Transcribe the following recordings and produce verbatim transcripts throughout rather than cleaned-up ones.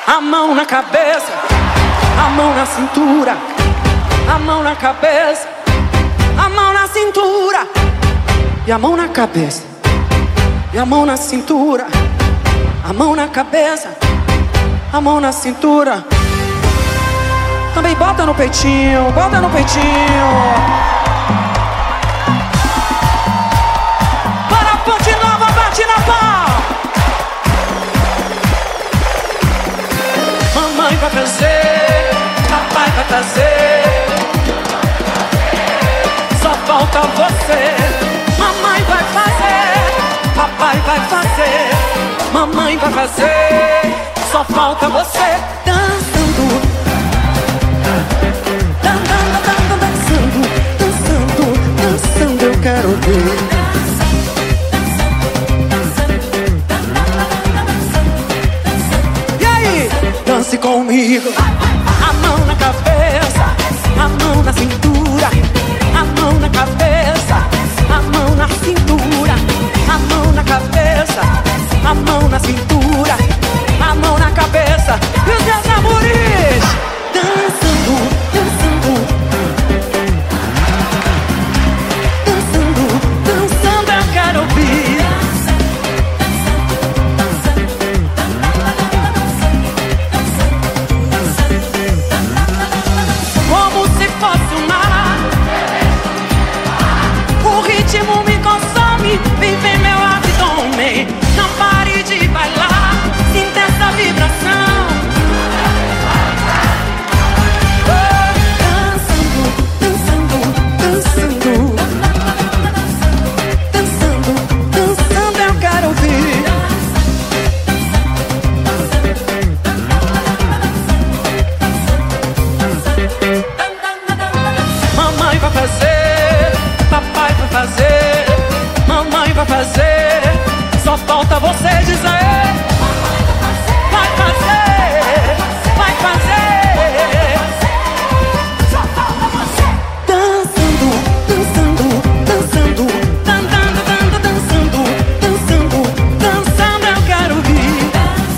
A mão na cabeça, a mão na cintura, a mão na cabeça, a mão na cintura, e a mão na cabeça, e a mão na cintura, a mão na cabeça, a mão na cintura. Também bota no peitinho, bota no peitinho. Para a Ponte Nova, bate na pau. Mamãe vai fazer, papai vai fazer, só falta você. Mamãe vai fazer, papai vai fazer, mamãe vai fazer, só falta você. Dançando, dançando, dançando, dançando, eu quero ver. Dance comigo. A mão na cabeça, a mão na cintura, a mão na cabeça, a mão na cintura, a mão na cabeça, a mão na cintura, a mão na cabeça. E os meus amores dançando, dançando, dançando, dançando, eu quero ouvir. Vem, vem meu abdômen, não pare de bailar, sinta essa vibração. Oh, dançando, dançando, dançando, dançando, dançando, eu quero ouvir. Mamãe vai fazer, papai vai fazer, mamãe vai fazer, só falta você dizer. Vai fazer, vai fazer, só falta você. Dançando, dançando, dançando, dançando, dançando, dançando, dançando, eu quero ouvir.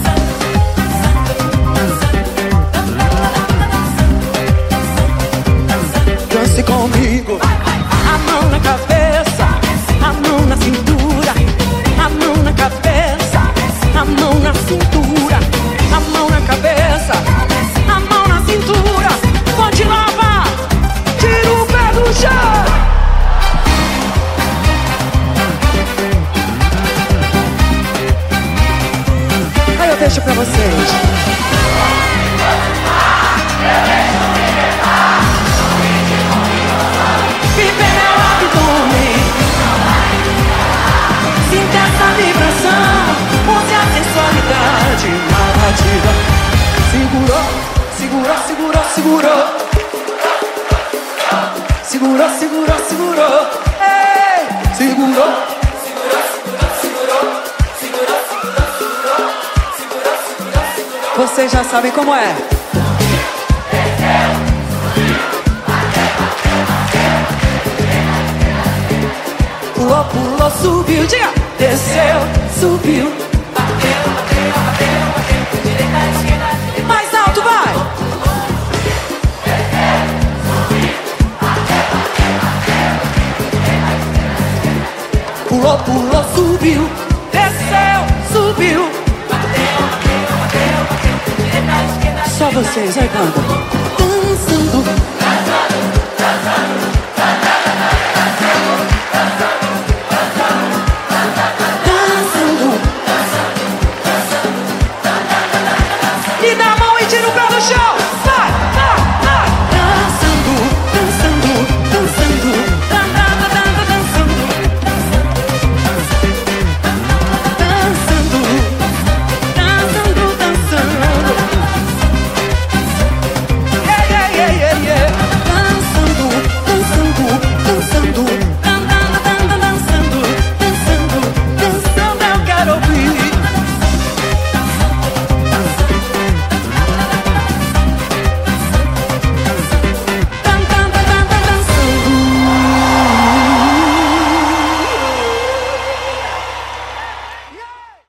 Dance comigo. A mão na cabeça, a mão na cintura, a mão na cabeça, a mão na cintura, a mão na cabeça, a mão na cintura. Ponte Nova, tira o pé do chão. Aí eu deixo pra vocês. Viver meu abdômen, sinta essa vibração, use a sensualidade narrativa. Segurou, segurou, segurou, segurou. Segurou, segurou, segurou. Ei, segurou. Segurou, segurou, segurou. Segurou, segurou, segurou. Segurou, segurou, segurou. Vocês já sabem como é. Pulou, pulou, subiu, diga. Desceu, subiu. Bateu, bateu, bateu, bateu. Direita, esquerda, direita. Mais alto, vai. Desceu, subiu. Bateu, bateu, bateu. Pulou, pulou, subiu. Desceu, subiu. Bateu, bateu, bateu, bateu. Direita, esquerda. Só vocês, aí, banda.